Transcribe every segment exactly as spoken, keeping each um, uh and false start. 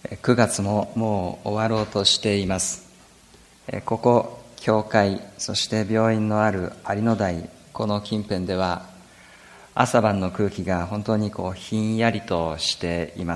くがつももう終わろうとしています。ここ教会、そして病院のある有野台、この近辺では朝晩の空気が本当にこうひんやりとしています。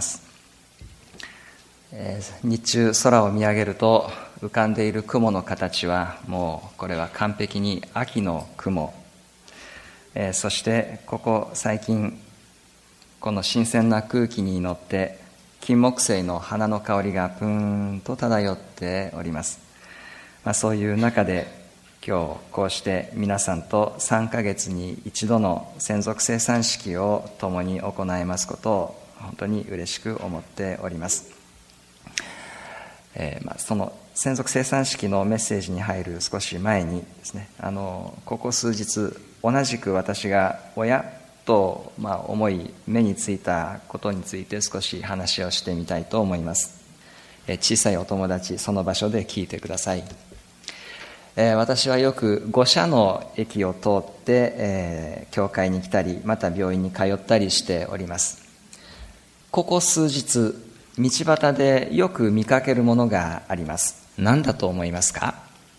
日中空を見上げると浮かんでいる雲の形はもうこれは完璧に秋の雲、そしてここ最近この新鮮な空気に乗って金木犀の花の香りがぷーんと漂っております。まあ、そういう中で今日こうして皆さんとさんかげつに一度の専属生産式を共に行いますことを本当に嬉しく思っております。えー、まあその専属生産式のメッセージに入る少し前にですね、あのここ数日同じく私が親と、まあ、思い目についたことについて少し話をしてみたいと思います。え小さいお友達、その場所で聞いてください。えー、私はよく五社の駅を通って、えー、教会に来たりまた病院に通ったりしております。ここ数日道端でよく見かけるものがあります。何だと思いますか？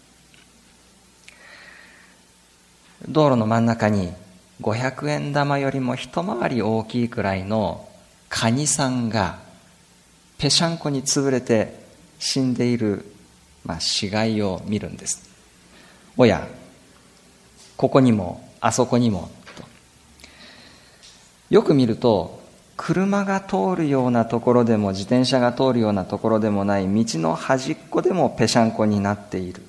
道路の真ん中にごひゃくえん玉よりも一回り大きいくらいのカニさんがぺしゃんこに潰れて死んでいる、まあ、死骸を見るんです。おや、ここにもあそこにもと。よく見ると車が通るようなところでも自転車が通るようなところでもない道の端っこでもぺしゃんこになっている。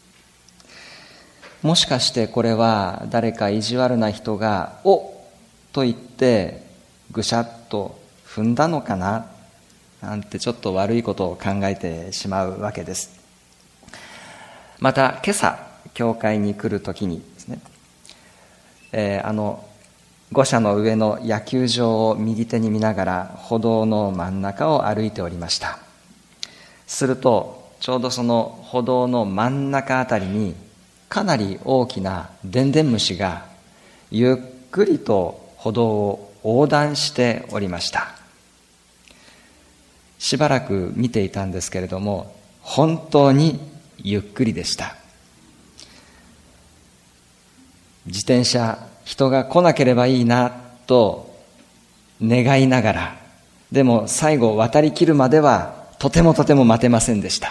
もしかしてこれは誰か意地悪な人がおっと言ってぐしゃっと踏んだのかななんてちょっと悪いことを考えてしまうわけです。また今朝教会に来るときにですね、えー、あの御社の上の野球場を右手に見ながら歩道の真ん中を歩いておりました。するとちょうどその歩道の真ん中あたりにかなり大きなでんでん虫がゆっくりと歩道を横断しておりました。しばらく見ていたんですけれども、本当にゆっくりでした。自転車、人が来なければいいなと願いながら、でも最後渡り切るまではとてもとても待てませんでした。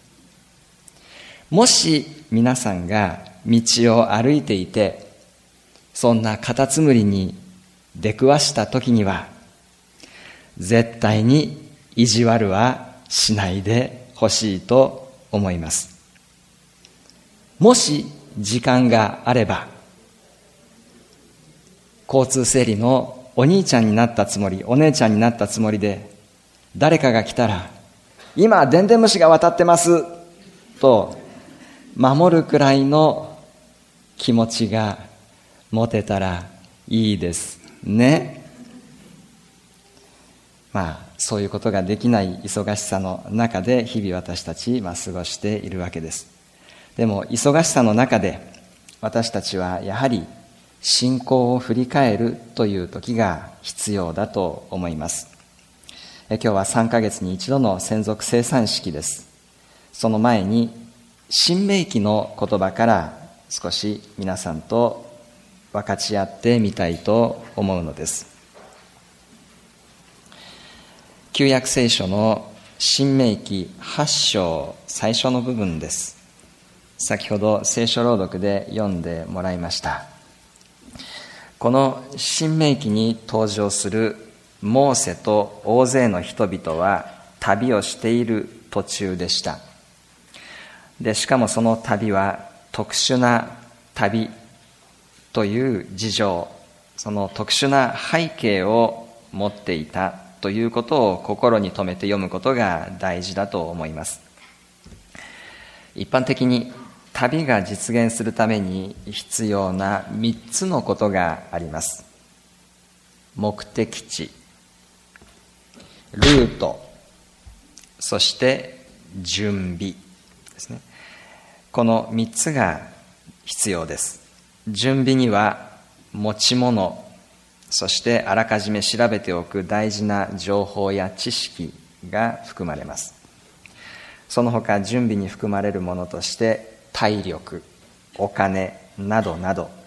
もし皆さんが道を歩いていて、そんなカタツムリに出くわした時には、絶対に意地悪はしないでほしいと思います。もし時間があれば、交通整理のお兄ちゃんになったつもり、お姉ちゃんになったつもりで、誰かが来たら、今でんでん虫が渡ってますと守るくらいの気持ちが持てたらいいですね。まあそういうことができない忙しさの中で日々私たちは過ごしているわけです。でも忙しさの中で私たちはやはり信仰を振り返るという時が必要だと思います。今日はさんかげつに一度の専属生産式です。その前に新明記の言葉から少し皆さんと分かち合ってみたいと思うのです。旧約聖書の新明記はち章最初の部分です。先ほど聖書朗読で読んでもらいました。この新明記に登場するモーセと大勢の人々は旅をしている途中でした。でしかもその旅は特殊な旅という事情、その特殊な背景を持っていたということを心に留めて読むことが大事だと思います。一般的に旅が実現するために必要なみっつのことがあります。目的地、ルート、そして準備ですね。このみっつが必要です。準備には持ち物、そしてあらかじめ調べておく大事な情報や知識が含まれます。その他準備に含まれるものとして体力、お金などなど、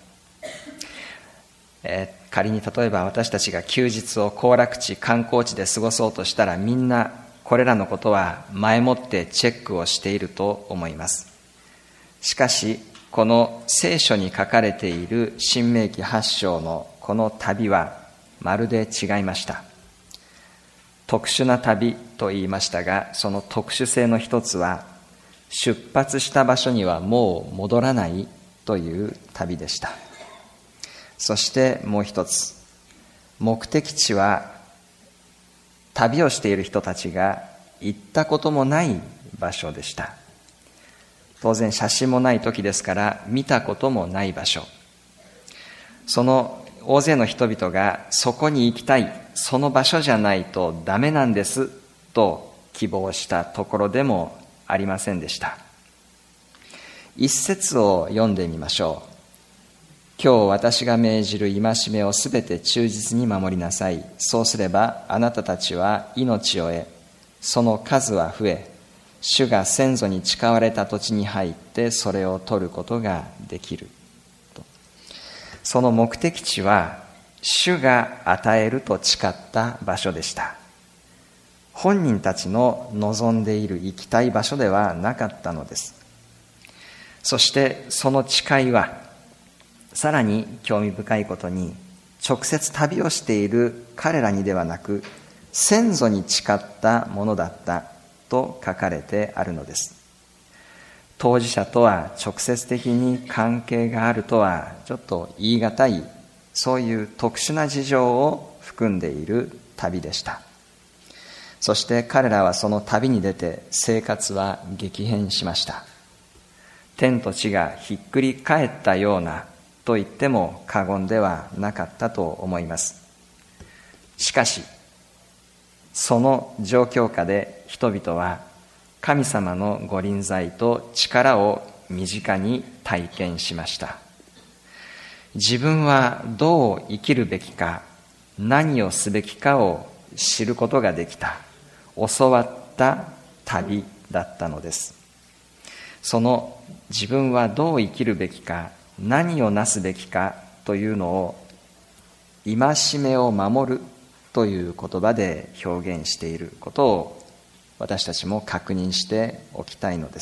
えー、仮に例えば私たちが休日を行楽地、観光地で過ごそうとしたら、みんなこれらのことは前もってチェックをしていると思います。しかしこの聖書に書かれている申命記はち章のこの旅はまるで違いました。特殊な旅と言いましたが、その特殊性の一つは、出発した場所にはもう戻らないという旅でした。そしてもう一つ、目的地は旅をしている人たちが行ったこともない場所でした。当然写真もない時ですから見たこともない場所。その大勢の人々がそこに行きたい、その場所じゃないとダメなんですと希望したところでもありませんでした。一節を読んでみましょう。今日私が命じる戒めをすべて忠実に守りなさい。そうすればあなたたちは命を得、その数は増え、主が先祖に誓われた土地に入ってそれを取ることができると。その目的地は主が与えると誓った場所でした。本人たちの望んでいる行きたい場所ではなかったのです。そしてその誓いはさらに興味深いことに、直接旅をしている彼らにではなく、先祖に誓ったものだったと書かれてあるのです。当事者とは直接的に関係があるとはちょっと言い難い、そういう特殊な事情を含んでいる旅でした。そして彼らはその旅に出て生活は激変しました。天と地がひっくり返ったようなと言っても過言ではなかったと思います。しかしその状況下で人々は神様のご臨在と力を身近に体験しました。自分はどう生きるべきか、何をすべきかを知ることができた、教わった旅だったのです。その自分はどう生きるべきか、何をなすべきかというのを戒めを守るという言葉で表現していることを私たちも確認しておきたいのです。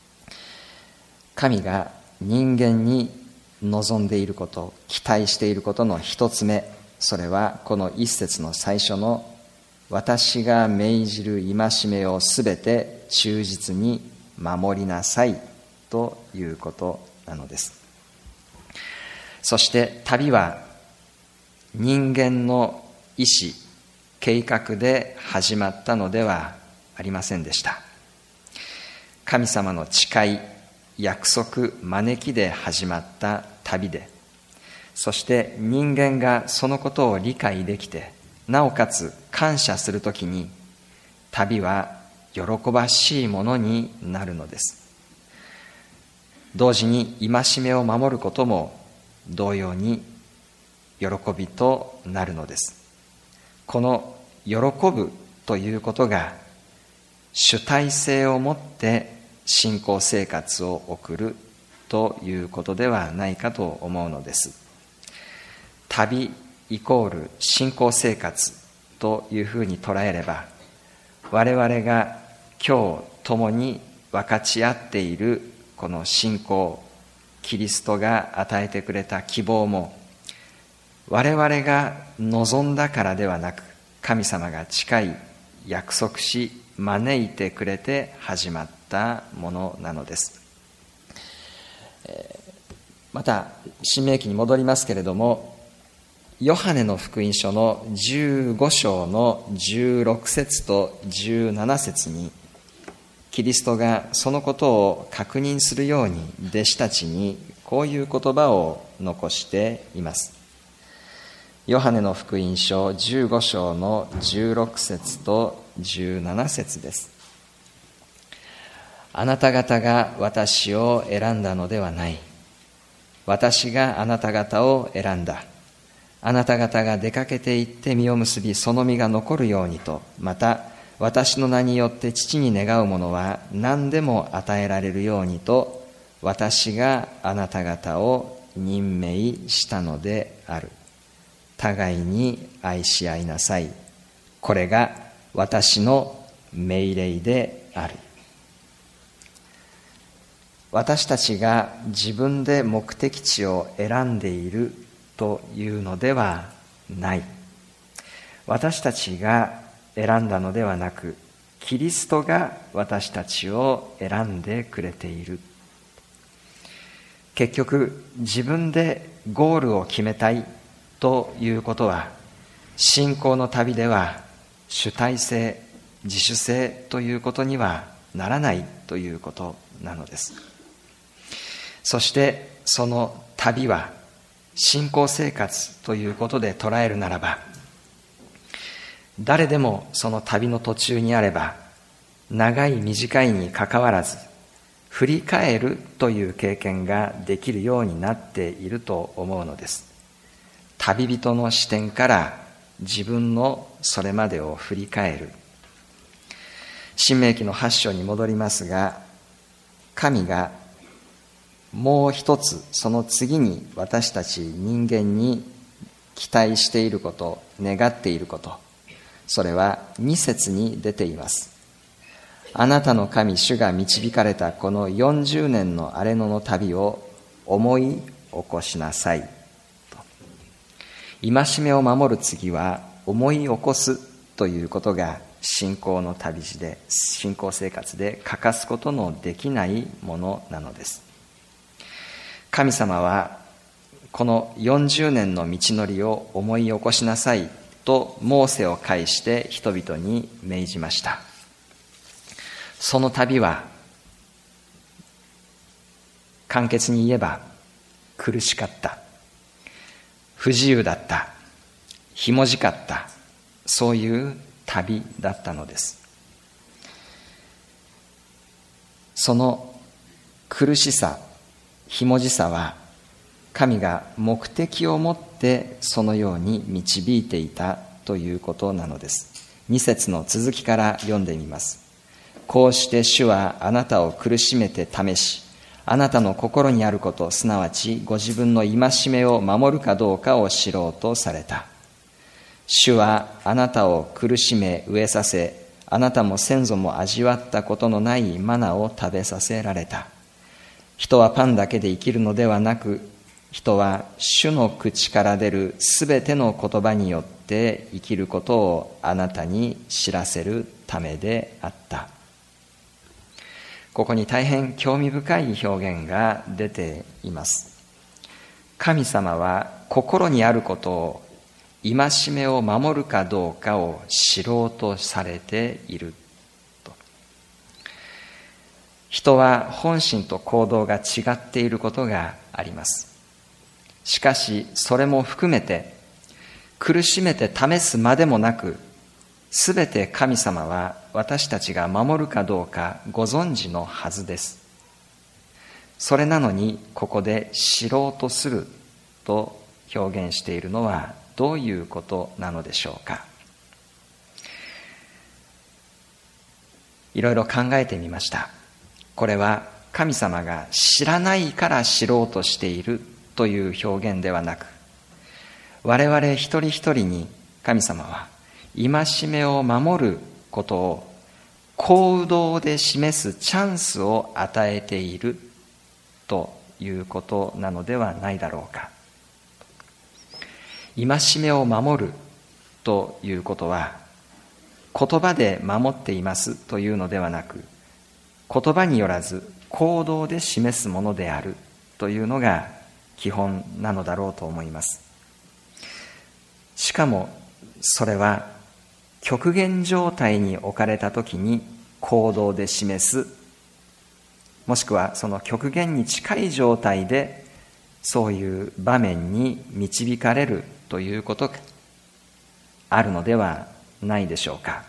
神が人間に望んでいること、期待していることの一つ目、それはこの一節の最初の私が命じる戒めをすべて忠実に守りなさいということなのです。そして旅は人間の意思、計画で始まったのではありませんでした。神様の誓い、約束、招きで始まった旅で、そして人間がそのことを理解できて、なおかつ感謝するときに、旅は喜ばしいものになるのです。同時に戒めを守ることも同様に喜びとなるのです。この喜ぶということが主体性を持って信仰生活を送るということではないかと思うのです。旅イコール信仰生活というふうに捉えれば、我々が今日共に分かち合っているこの信仰、キリストが与えてくれた希望も、我々が望んだからではなく、神様が誓い約束し招いてくれて始まったものなのです。また申命記に戻りますけれども、ヨハネの福音書のじゅうご章のじゅうろく節とじゅうなな節に、キリストがそのことを確認するように弟子たちにこういう言葉を残しています。ヨハネの福音書じゅうご章のじゅうろく節とじゅうなな節です。あなた方が私を選んだのではない。私があなた方を選んだ。あなた方が出かけて行って実を結び、その実が残るようにと、また私の名によって父に願うものは何でも与えられるようにと、私があなた方を任命したのである。互いに愛し合いなさい。これが私の命令である。私たちが自分で目的地を選んでいるというのではない。私たちが選んだのではなく、キリストが私たちを選んでくれている。結局、自分でゴールを決めたいということは、信仰の旅では主体性、自主性ということにはならないということなのです。そしてその旅は信仰生活ということで捉えるならば、誰でもその旅の途中にあれば、長い短いにかかわらず振り返るという経験ができるようになっていると思うのです。旅人の視点から自分のそれまでを振り返る。申命記のはち章に戻りますが、神がもう一つ、その次に私たち人間に期待していること、願っていること、それはに節に出ています。あなたの神主が導かれたこのよんじゅうねんの荒れ野の旅を思い起こしなさいと。戒めを守る次は思い起こすということが信仰の旅路で、信仰生活で欠かすことのできないものなのです。神様はこのよんじゅうねんの道のりを思い起こしなさいとモーセを介して人々に命じました。その旅は簡潔に言えば苦しかった、不自由だった、ひもじかった、そういう旅だったのです。その苦しさ、ひもじさは神が目的を持ってそのように導いていたということなのです。に節の続きから読んでみます。こうして主はあなたを苦しめて試し、あなたの心にあること、すなわちご自分の戒めを守るかどうかを知ろうとされた。主はあなたを苦しめ飢えさせ、あなたも先祖も味わったことのないマナを食べさせられた。人はパンだけで生きるのではなく、人は主の口から出るすべての言葉によって生きることをあなたに知らせるためであった。ここに大変興味深い表現が出ています。神様は心にあることを、戒めを守るかどうかを知ろうとされていると。人は本心と行動が違っていることがあります。しかしそれも含めて苦しめて試すまでもなく、すべて神様は私たちが守るかどうかご存知のはずです。それなのにここで知ろうとすると表現しているのはどういうことなのでしょうか。いろいろ考えてみました。これは神様が知らないから知ろうとしているという表現ではなく、我々一人一人に神様は戒めを守ることを行動で示すチャンスを与えているということなのではないだろうか。戒めを守るということは、言葉で守っていますというのではなく、言葉によらず行動で示すものであるというのが基本なのだろうと思います。しかもそれは極限状態に置かれたときに行動で示す、もしくはその極限に近い状態でそういう場面に導かれるということがあるのではないでしょうか。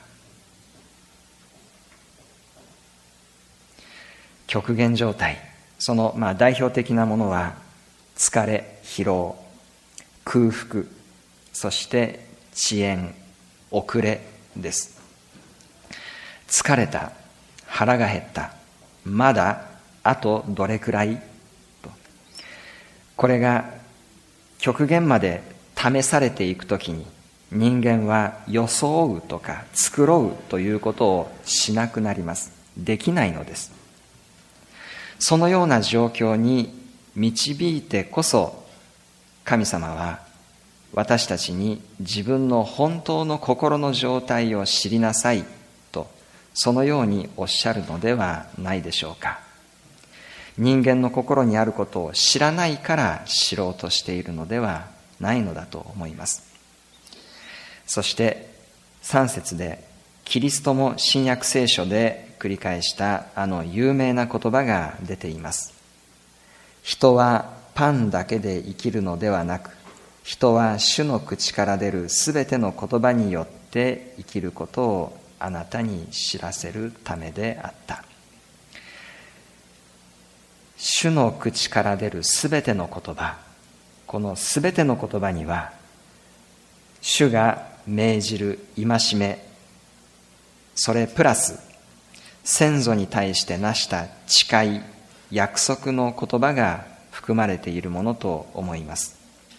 極限状態、そのまあ代表的なものは疲れ、疲労、空腹、そして遅延、遅れです。 疲れた、腹が減った、まだあとどれくらいと。これが極限まで試されていくときに、人間は装うとか繕うということをしなくなります。できないのです。そのような状況に導いてこそ、神様は私たちに自分の本当の心の状態を知りなさいと、そのようにおっしゃるのではないでしょうか。人間の心にあることを知らないから知ろうとしているのではないのだと思います。そしてさん節で、キリストも新約聖書で繰り返したあの有名な言葉が出ています。人はパンだけで生きるのではなく、人は主の口から出るすべての言葉によって生きることをあなたに知らせるためであった。主の口から出るすべての言葉、このすべての言葉には、主が命じる戒め、それプラス先祖に対してなした誓い、約束の言葉が含まれているものと思います。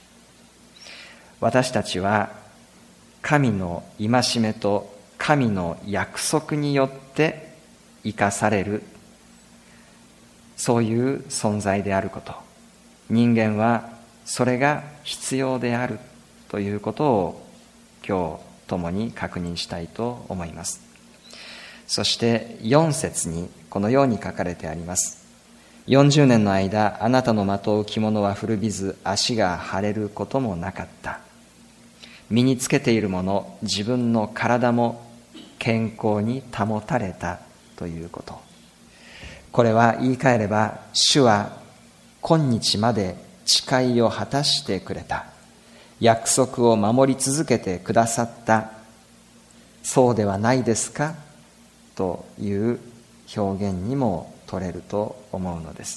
私たちは神の戒めと神の約束によって生かされる、そういう存在であること、人間はそれが必要であるということを今日共に確認したいと思います。そしてよん節にこのように書かれてあります。よんじゅうねんの間、あなたのまとう着物は古びず、足が腫れることもなかった。身につけているもの、自分の体も健康に保たれたということ。これは言い換えれば、主は今日まで誓いを果たしてくれた。約束を守り続けてくださった。そうではないですかという表現にも取れると思うのです。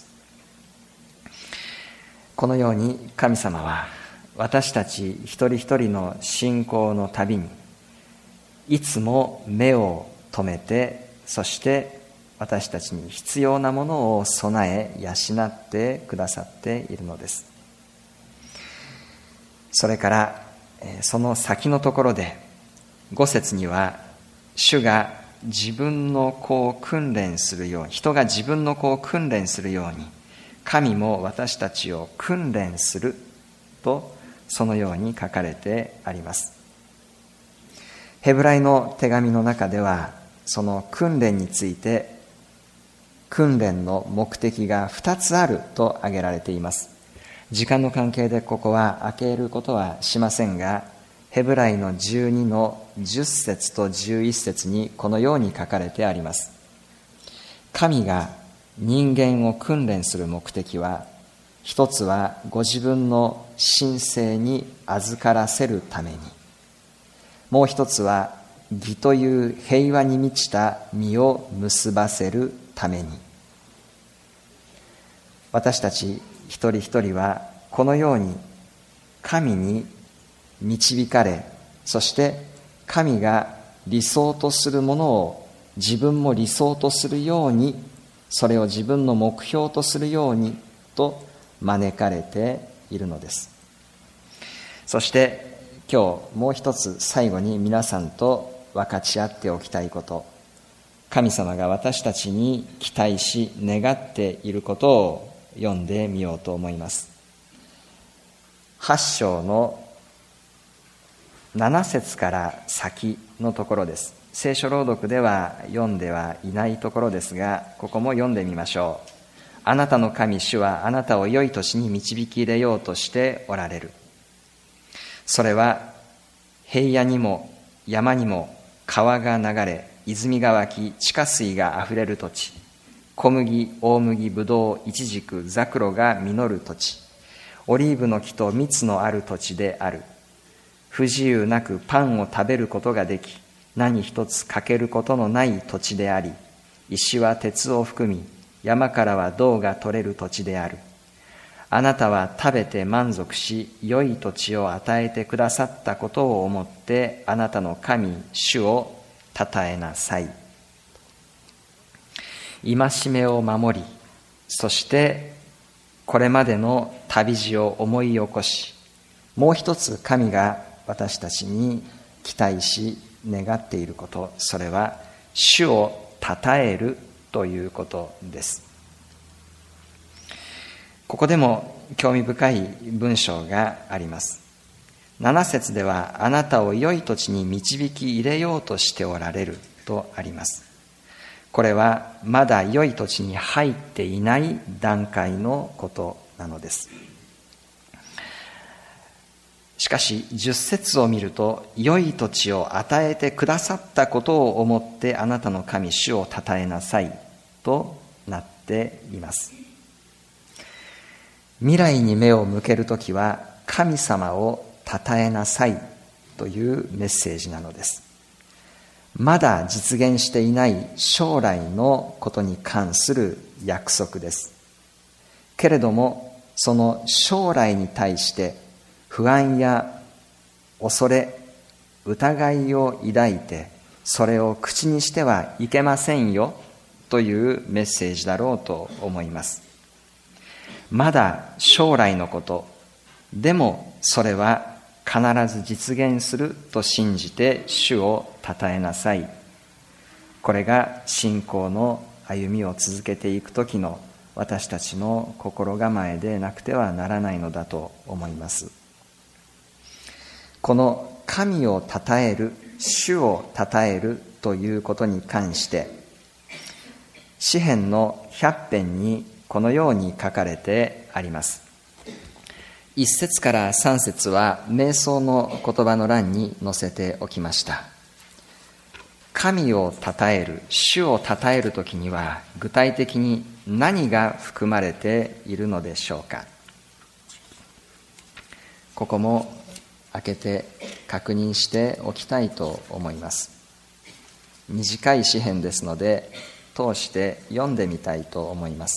このように神様は私たち一人一人の信仰のたびにいつも目を留めて、そして私たちに必要なものを備え養ってくださっているのです。それからその先のところでご節には、主が自分の子を訓練するように、人が自分の子を訓練するように、神も私たちを訓練すると、そのように書かれてあります。ヘブライの手紙の中では、その訓練について、訓練の目的がふたつあると挙げられています。時間の関係でここは開けることはしませんが、ヘブライのじゅうにのじゅっ節とじゅういち節にこのように書かれてあります。神が人間を訓練する目的は、一つはご自分の神性に預からせるために、もう一つは義という平和に満ちた実を結ばせるために。私たち一人一人はこのように神に導かれ、そして神が理想とするものを自分も理想とするように、それを自分の目標とするようにと招かれているのです。そして今日もう一つ最後に皆さんと分かち合っておきたいこと、神様が私たちに期待し願っていることを読んでみようと思います。はち章のなな節から先のところです。聖書朗読では読んではいないところですが、ここも読んでみましょう。あなたの神主はあなたを良い年に導き入れようとしておられる。それは平野にも山にも川が流れ、泉が湧き、地下水があふれる土地、小麦、大麦、ぶどう、イチジク、ザクロが実る土地、オリーブの木と蜜のある土地である。不自由なくパンを食べることができ、何一つ欠けることのない土地であり、石は鉄を含み、山からは銅が取れる土地である。あなたは食べて満足し、良い土地を与えてくださったことを思って、あなたの神、主をたたえなさい。 戒めを守り、そしてこれまでの旅路を思い起こし、もう一つ神が私たちに期待し願っていること、それは主を称えるということです。ここでも興味深い文章があります。なな節では、あなたを良い土地に導き入れようとしておられるとあります。これはまだ良い土地に入っていない段階のことなのです。しかしじゅっ節を見ると、良い土地を与えてくださったことを思ってあなたの神主を称えなさいとなっています。未来に目を向けるときは神様を称えなさいというメッセージなのです。まだ実現していない将来のことに関する約束です。けれどもその将来に対して不安や恐れ、疑いを抱いてそれを口にしてはいけませんよというメッセージだろうと思います。まだ将来のこと、でもそれは必ず実現すると信じて主を称えなさい。これが信仰の歩みを続けていくときの私たちの心構えでなくてはならないのだと思います。この神を称える、主を称えるということに関して詩編のひゃっ編にこのように書かれてあります。いっ節からさん節は瞑想の言葉の欄に載せておきました。神を称える、主を称えるときには具体的に何が含まれているのでしょうか。ここも開けて確認しておきたいと思います。短い詩編ですので通して読んでみたいと思います。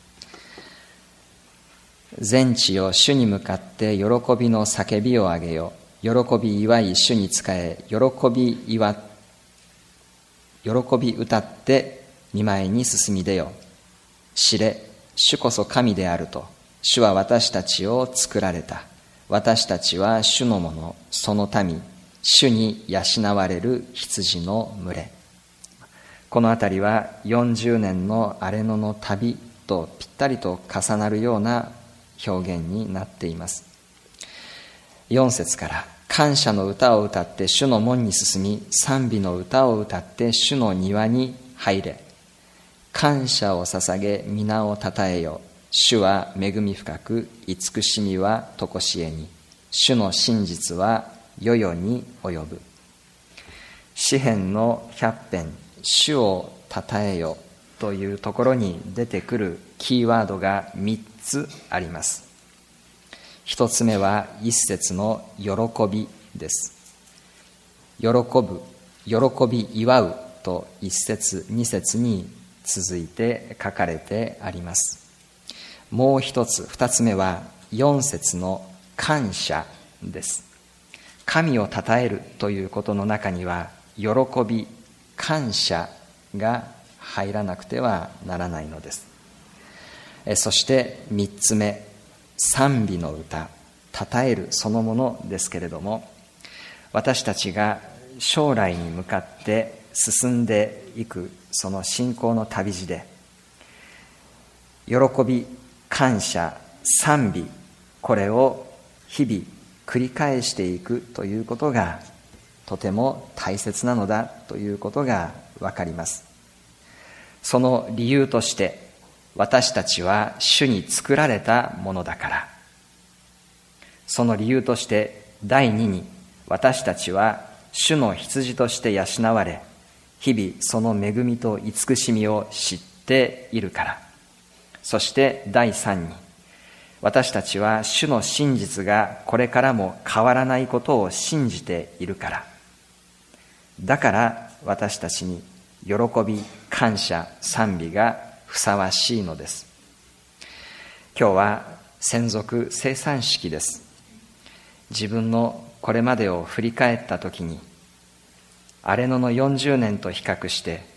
全地よ、主に向かって喜びの叫びをあげよ。喜び祝い主に仕え、喜び祝喜び歌って御前に進み出よ。知れ、主こそ神であると。主は私たちを作られた。私たちは主のもの、その民、主に養われる羊の群れ。このあたりはよんじゅうねんの荒れ野の旅とぴったりと重なるような表現になっています。よん節から、感謝の歌を歌って主の門に進み、賛美の歌を歌って主の庭に入れ。感謝を捧げ皆をたたえよ。主は恵み深く、慈しみはとこしえに。主の真実は世々に及ぶ。詩編のひゃっ編、主をたたえよというところに出てくるキーワードがみっつあります。一つ目は一節の喜びです。喜ぶ、喜び祝うと一節二節に続いて書かれてあります。もう一つ、二つ目は四節の感謝です。神を称えるということの中には喜び、感謝が入らなくてはならないのです。そして三つ目、賛美の歌、称えるそのものですけれども、私たちが将来に向かって進んでいくその信仰の旅路で、喜び、感謝、賛美、これを日々繰り返していくということがとても大切なのだということがわかります。その理由として、私たちは主に作られたものだから。その理由として第二に、私たちは主の羊として養われ、日々その恵みと慈しみを知っているから。そして第三に、私たちは主の真実がこれからも変わらないことを信じているから。だから私たちに喜び、感謝、賛美がふさわしいのです。今日は専属生産式です。自分のこれまでを振り返ったときに、荒れ野のよんじゅうねんと比較して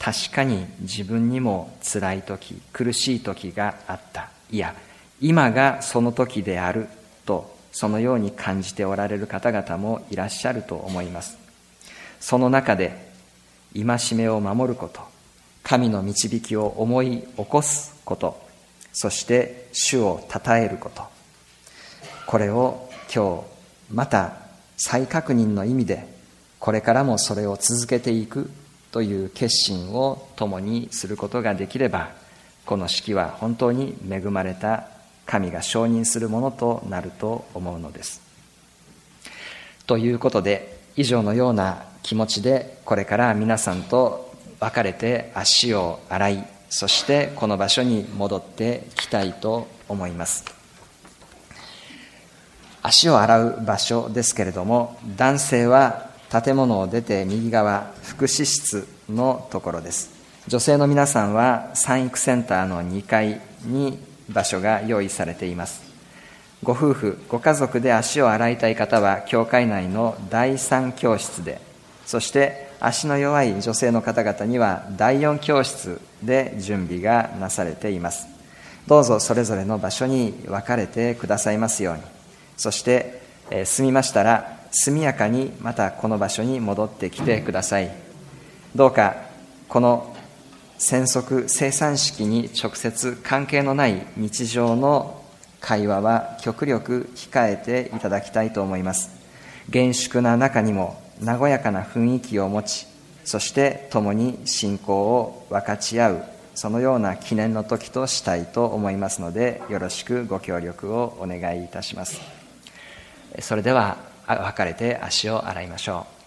確かに自分にも辛い時、苦しい時があった。いや、今がその時であると、そのように感じておられる方々もいらっしゃると思います。その中で、戒めを守ること、神の導きを思い起こすこと、そして主を称えること、これを今日また再確認の意味で、これからもそれを続けていくという決心を共にすることができれば、この式は本当に恵まれた神が承認するものとなると思うのです。ということで、以上のような気持ちでこれから皆さんと別れて足を洗い、そしてこの場所に戻ってきたいと思います。足を洗う場所ですけれども、男性は建物を出て右側、福祉室のところです。女性の皆さんは産育センターのにかいに場所が用意されています。ご夫婦、ご家族で足を洗いたい方は教会内のだいさん教室で、そして足の弱い女性の方々にはだいよん教室で準備がなされています。どうぞそれぞれの場所に分かれてくださいますように。そして、えー、済みましたら速やかにまたこの場所に戻ってきてください。どうかこの染色生産式に直接関係のない日常の会話は極力控えていただきたいと思います。厳粛な中にも和やかな雰囲気を持ち、そして共に信仰を分かち合う、そのような記念の時としたいと思いますので、よろしくご協力をお願いいたします。それでは別れて足を洗いましょう。